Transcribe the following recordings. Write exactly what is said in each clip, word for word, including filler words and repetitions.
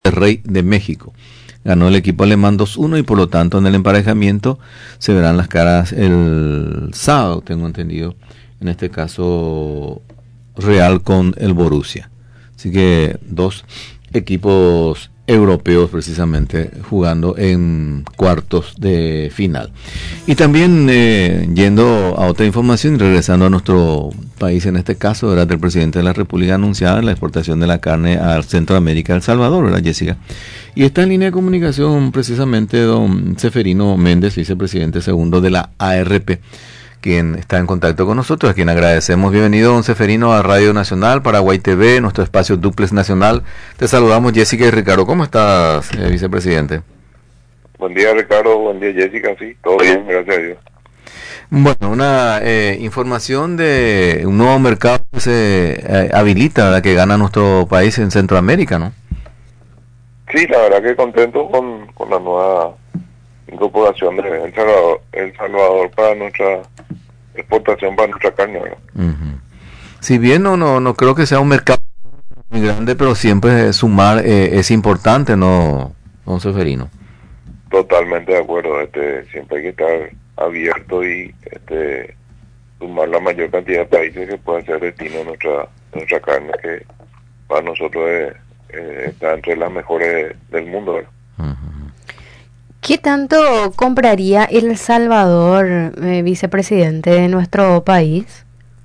Rey de México. Ganó el equipo alemán dos uno y por lo tanto en el emparejamiento se verán las caras el sábado, tengo entendido, en este caso Real con el Borussia. Así que dos equipos europeos precisamente jugando en cuartos de final. Y también eh, yendo a otra información y regresando a nuestro país, en este caso, ¿verdad? El presidente de la República anunciaba la exportación de la carne a Centroamérica, El Salvador, ¿verdad, Jessica? Y está en línea de comunicación precisamente don Seferino Méndez, vicepresidente segundo de la A R P, quien está en contacto con nosotros, a quien agradecemos. Bienvenido, don Seferino, a Radio Nacional, Paraguay T V, nuestro espacio Duplex Nacional. Te saludamos, Jessica y Ricardo. ¿Cómo estás, eh, vicepresidente? Buen día, Ricardo. Buen día, Jessica. Sí, todo bien, gracias a Dios. Bueno, una eh, información de un nuevo mercado que se eh, habilita, ¿verdad?, que gana nuestro país en Centroamérica, ¿no? Sí, la verdad que contento con, con la nueva incorporación de El Salvador, El Salvador para nuestra exportación, para nuestra carne, ¿verdad? Uh-huh. Si bien no, no no creo que sea un mercado muy grande, pero siempre sumar eh, es importante, ¿no, don Seferino? Totalmente de acuerdo. Este, siempre hay que estar abierto y este sumar la mayor cantidad de países que puedan ser destino de nuestra, nuestra carne, que para nosotros es, eh, está entre las mejores del mundo, ¿verdad? Uh-huh. ¿Qué tanto compraría El Salvador, eh, vicepresidente, de nuestro país?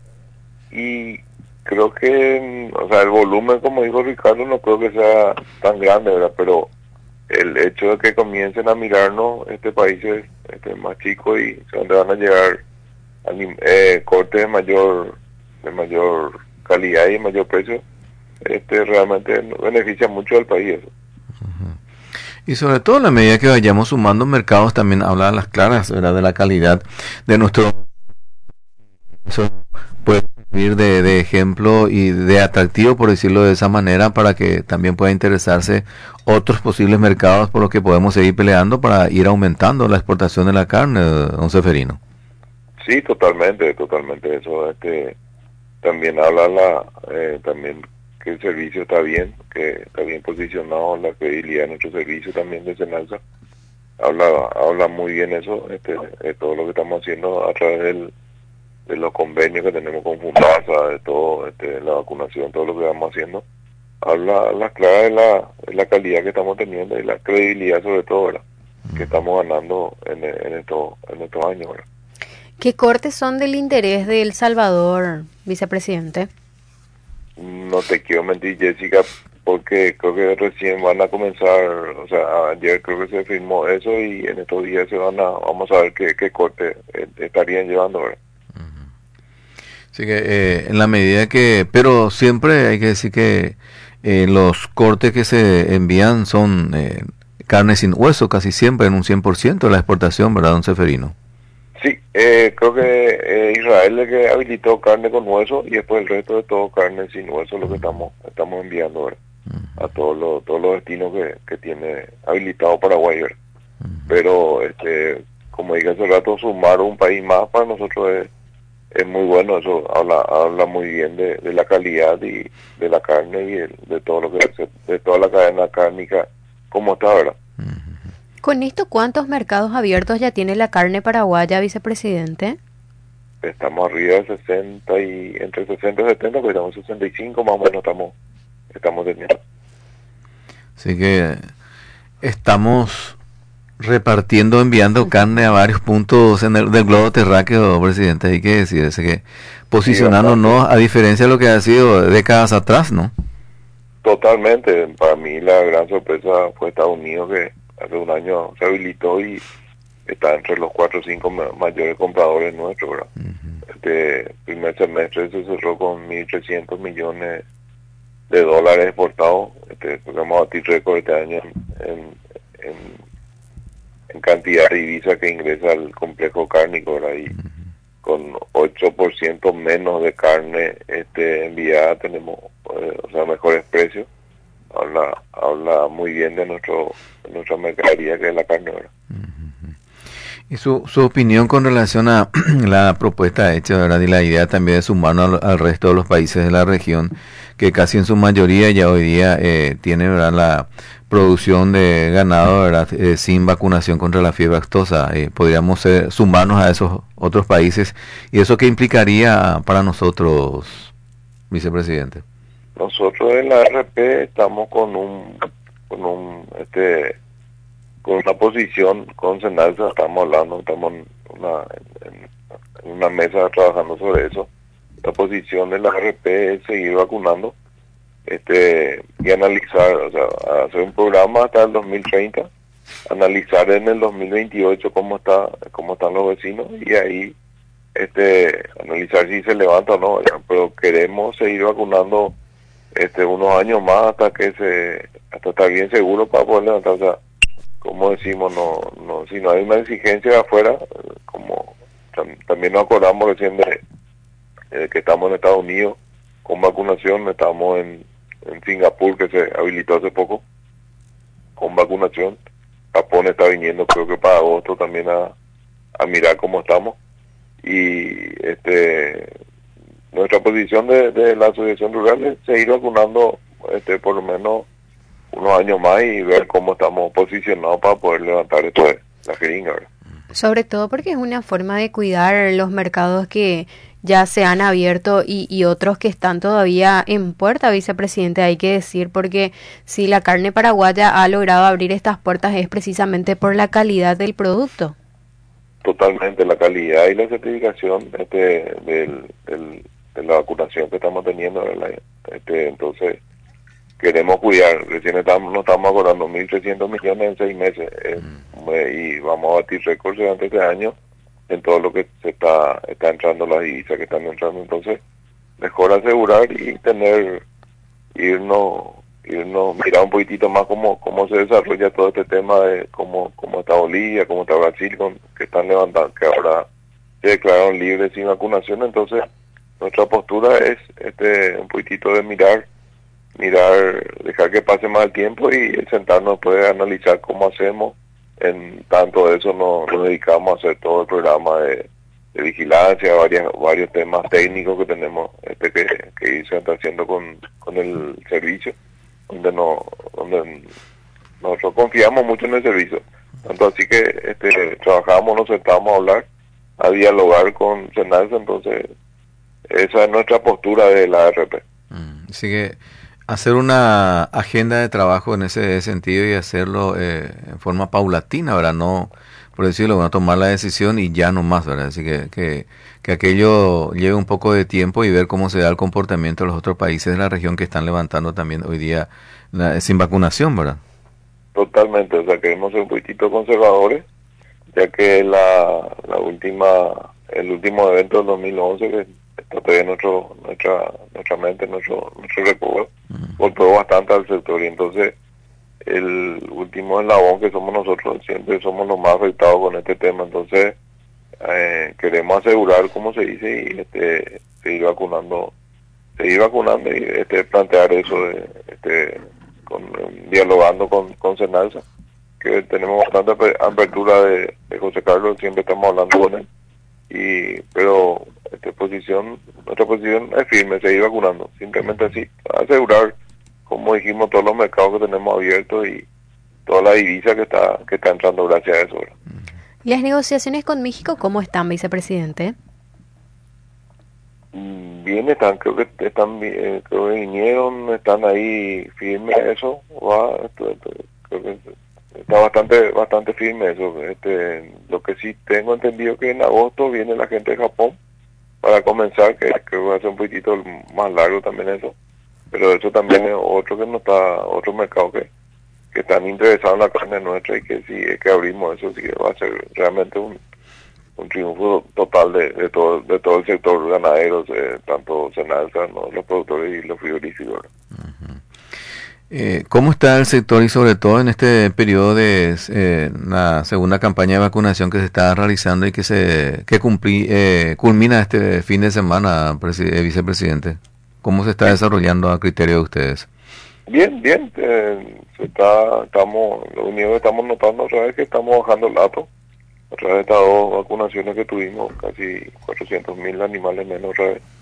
Y creo que, o sea, el volumen, como dijo Ricardo, no creo que sea tan grande, ¿verdad? Pero el hecho de que comiencen a mirarnos este países este, más chicos y donde van a llegar a eh, cortes de mayor de mayor calidad y de mayor precio, este realmente beneficia mucho al país eso. Y sobre todo en la medida que vayamos sumando mercados, también habla a las claras, ¿verdad?, de la calidad de nuestro... Eso puede servir de, de ejemplo y de atractivo, por decirlo de esa manera, para que también pueda interesarse otros posibles mercados por los que podemos seguir peleando para ir aumentando la exportación de la carne, don Seferino. Sí, totalmente, totalmente. Eso este también habla la eh, también que el servicio está bien, que está bien posicionado, la credibilidad de nuestro servicio también de Senalsa. Habla habla muy bien eso, este de todo lo que estamos haciendo a través del, de los convenios que tenemos con Fundasa, de todo, este, la vacunación, todo lo que vamos haciendo. Habla las claras de la, de la calidad que estamos teniendo y la credibilidad sobre todo, ¿verdad?, que estamos ganando en, en, estos, en estos años, ¿verdad? ¿Qué cortes son del interés de El Salvador, vicepresidente? No te quiero mentir, Jessica, porque creo que recién van a comenzar, o sea, ayer creo que se firmó eso y en estos días se van a, vamos a ver qué, qué corte eh, estarían llevando, ¿verdad? Así que eh, en la medida que, pero siempre hay que decir que eh, los cortes que se envían son eh, carne sin hueso, casi siempre en un cien por ciento de la exportación, ¿verdad, don Seferino? Sí, eh, creo que eh, Israel es el que habilitó carne con hueso y después el resto de todo carne sin hueso, lo que estamos estamos enviando ahora a todos los todos los destinos que, que tiene habilitado Paraguay, ¿verdad? Pero este como dije hace rato, sumar un país más para nosotros es, es muy bueno. Eso habla habla muy bien de, de la calidad y de la carne y de, de todo lo que se, de toda la cadena cárnica como está, ¿verdad? Con esto, ¿cuántos mercados abiertos ya tiene la carne paraguaya, vicepresidente? Estamos arriba de sesenta y entre sesenta y setenta, pero estamos en sesenta y cinco más o menos estamos estamos teniendo. Así que estamos repartiendo, enviando carne a varios puntos en el, del globo terráqueo, presidente. Hay que decir, es que posicionándonos, a diferencia de lo que ha sido décadas atrás, ¿no? Totalmente. Para mí la gran sorpresa fue Estados Unidos, que hace un año se habilitó y está entre los cuatro o cinco mayores compradores nuestros, ¿verdad? Uh-huh. Este primer semestre se cerró con mil trescientos millones de dólares exportados. Este, vamos a batir récord este año en, en, en, en cantidad de divisas que ingresa al complejo cárnico, ¿verdad? Y uh-huh, con ocho por ciento menos de carne este enviada tenemos, eh, o sea, mejores precios. Habla, habla muy bien de nuestro de nuestra mercadería, que es la carne, ¿verdad? Uh-huh. Y su, su opinión con relación a la propuesta hecha, ¿verdad?, y la idea también de sumarnos al, al resto de los países de la región que casi en su mayoría ya hoy día eh, tiene, ¿verdad?, la producción de ganado, ¿verdad?, eh, sin vacunación contra la fiebre aftosa. Eh, podríamos eh, sumarnos a esos otros países. ¿Y eso qué implicaría para nosotros, vicepresidente? Nosotros en la R P estamos con un, con un, este, con una posición con Senalsa, estamos hablando, estamos en una, en, en una mesa trabajando sobre eso. La posición de la R P es seguir vacunando, este, y analizar, o sea, hacer un programa hasta el dos mil treinta, analizar en el dos mil veintiocho cómo está, cómo están los vecinos, y ahí, este, analizar si se levanta o no, ¿verdad? Pero queremos seguir vacunando este unos años más hasta que se hasta estar bien seguro para poder levantar. O sea, como decimos, no no si no hay una exigencia de afuera, como tam, también nos acordamos recién de, de que estamos en Estados Unidos con vacunación, estamos en, en Singapur, que se habilitó hace poco con vacunación. Japón está viniendo, creo que para agosto también a, a mirar cómo estamos. Y este nuestra posición de, de la asociación rural es seguir vacunando este por lo menos unos años más y ver cómo estamos posicionados para poder levantar esto de la jeringa, ¿verdad? Sobre todo porque es una forma de cuidar los mercados que ya se han abierto y, y otros que están todavía en puerta, vicepresidente, hay que decir, porque si la carne paraguaya ha logrado abrir estas puertas es precisamente por la calidad del producto. Totalmente, la calidad y la certificación este del, del de la vacunación que estamos teniendo, ¿verdad? Este, entonces queremos cuidar, recién estamos, nos estamos acordando mil trescientos millones en seis meses, eh, y vamos a batir récords durante este año en todo lo que se está está entrando, las divisas que están entrando. Entonces mejor asegurar y tener, irnos irnos mirar un poquitito más cómo cómo se desarrolla todo este tema de cómo cómo está Bolivia, cómo está Brasil, con, que están levantando, que ahora se declararon libres sin vacunación. Entonces nuestra postura es este un poquitito de mirar, mirar, dejar que pase más el tiempo y sentarnos después a analizar cómo hacemos. En tanto de eso nos, nos dedicamos a hacer todo el programa de, de vigilancia, varias, varios temas técnicos que tenemos, este que, que se está haciendo con, con el servicio, donde no, donde nosotros confiamos mucho en el servicio. Tanto así que este trabajamos, nos sentamos a hablar, a dialogar con Senalsa. Entonces esa es nuestra postura de la R P. Mm, así que hacer una agenda de trabajo en ese sentido y hacerlo eh, en forma paulatina, ¿verdad? No, por decirlo, van a tomar la decisión y ya no más, ¿verdad? Así que, que, que aquello lleve un poco de tiempo y ver cómo se da el comportamiento de los otros países de la región que están levantando también hoy día la, sin vacunación, ¿verdad? Totalmente, o sea, queremos ser un poquitito conservadores, ya que la, la última, el último evento del dos mil once, que está todavía en nuestro, nuestra, nuestra mente, nuestro, nuestro recuerdo, uh-huh, golpeó bastante al sector, y entonces el último eslabón que somos nosotros, siempre somos los más afectados con este tema. Entonces eh, queremos asegurar, como se dice, y este seguir vacunando, seguir vacunando y este plantear eso, de, este con dialogando con, con Senalsa, que tenemos bastante apertura de, de José Carlos, siempre estamos hablando con él, y pero esta posición, nuestra posición es firme, seguir vacunando, simplemente así, asegurar, como dijimos, todos los mercados que tenemos abiertos y toda la divisa que está que está entrando gracias a eso. ¿Y las negociaciones con México cómo están, vicepresidente? Bien, están, creo que están, eh, creo que vinieron, están ahí firmes, eso, va, esto, esto, creo que está bastante bastante firme eso. Este, lo que sí tengo entendido que en agosto viene la gente de Japón para comenzar, que creo que va a ser un poquitito más largo también eso, pero eso también es otro que no está, otro mercado que, que están interesados en la carne nuestra, y que si es que abrimos eso, sí que va a ser realmente un, un triunfo total de, de todo de todo el sector ganadero, eh, tanto Senalsa, ¿no?, los productores y los frigoríficos. Uh-huh. Eh, ¿Cómo está el sector y sobre todo en este periodo de eh, la segunda campaña de vacunación que se está realizando y que se que cumpli, eh, culmina este fin de semana, eh, vicepresidente? ¿Cómo se está desarrollando a criterio de ustedes? Bien, bien, eh, se está, estamos, lo único que estamos notando otra vez que estamos bajando el dato, otra vez estas dos vacunaciones que tuvimos, casi cuatrocientos mil animales menos otra vez,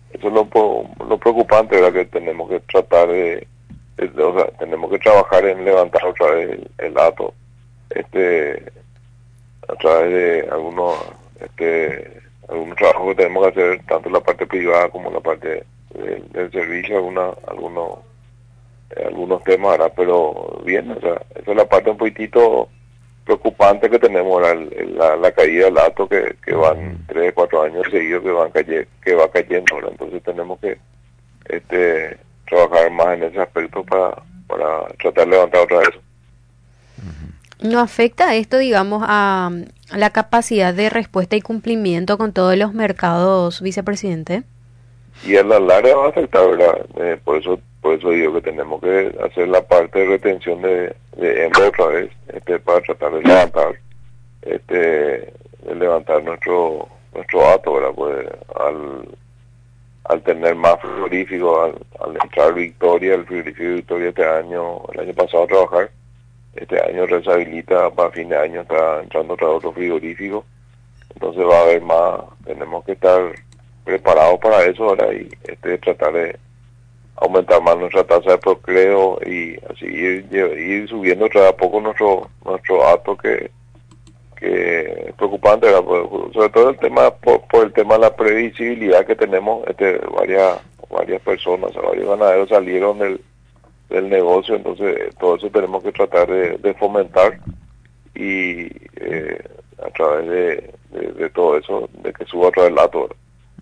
eso es lo, lo preocupante, ¿verdad? Que tenemos que tratar de, de, de, o sea, tenemos que trabajar en levantar otra vez el, el dato, este, a través de algunos, este, algunos trabajos que tenemos que hacer, tanto en la parte privada como en la parte del, del servicio, alguna, algunos, eh, algunos temas, ¿verdad? Pero bien, o sea, esa es la parte un poquitito preocupante que tenemos, la, la, la caída del dato que, que van tres, cuatro años seguidos que van caye, que va cayendo, ¿verdad? Entonces tenemos que este trabajar más en ese aspecto para, para tratar de levantar otra vez. ¿No afecta esto, digamos, a, a la capacidad de respuesta y cumplimiento con todos los mercados, vicepresidente? Y a la larga va a afectar, ¿verdad? Eh, por eso por eso digo que tenemos que hacer la parte de retención de, de hembra otra vez, este, para tratar de levantar este de levantar nuestro nuestro dato, ¿verdad? Pues al al tener más frigoríficos, al, al entrar Victoria, el frigorífico Victoria este año, el año pasado a trabajar, este año reshabilita para fin de año, está entrando otra otro frigorífico, entonces va a haber más, tenemos que estar preparados para eso ahora y este tratar de aumentar más nuestra tasa de procreo y así ir, ir subiendo otra a poco nuestro nuestro dato que que es preocupante, ¿verdad? Sobre todo el tema por, por el tema de la previsibilidad que tenemos, este varias varias personas, varios ganaderos salieron del del negocio, entonces todo eso tenemos que tratar de, de fomentar y eh, a través de, de, de todo eso, de que suba otra vez el dato, ¿verdad?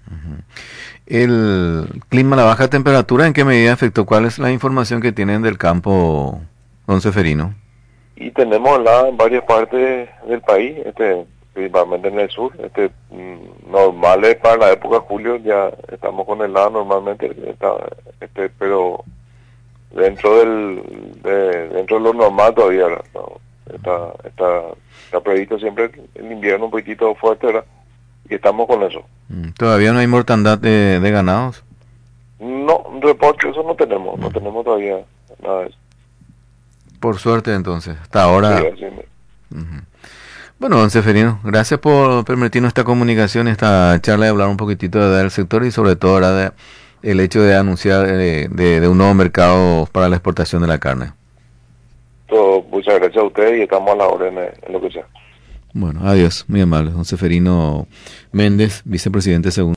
El clima, la baja temperatura, ¿en qué medida afectó? ¿Cuál es la información que tienen del campo, don Seferino? Y tenemos la en varias partes del país, este principalmente en el sur, este normales para la época de julio, ya estamos con helada normalmente, está, este pero dentro del de, dentro de lo normal todavía, ¿no? está, está, está previsto siempre el invierno un poquitito fuerte, ¿verdad? Y estamos con eso. ¿Todavía no hay mortandad de, de ganados? No, reporte, eso no tenemos, no tenemos todavía nada de eso. Por suerte entonces, hasta ahora. Sí, así me... uh-huh. Bueno, don Seferino, gracias por permitirnos esta comunicación, esta charla, de hablar un poquitito del sector y sobre todo ahora de, el hecho de anunciar de, de, de un nuevo mercado para la exportación de la carne. Todo, muchas gracias a ustedes y estamos a la orden en, en lo que sea. Bueno, adiós, muy amable. Don Seferino Méndez, vicepresidente segundo.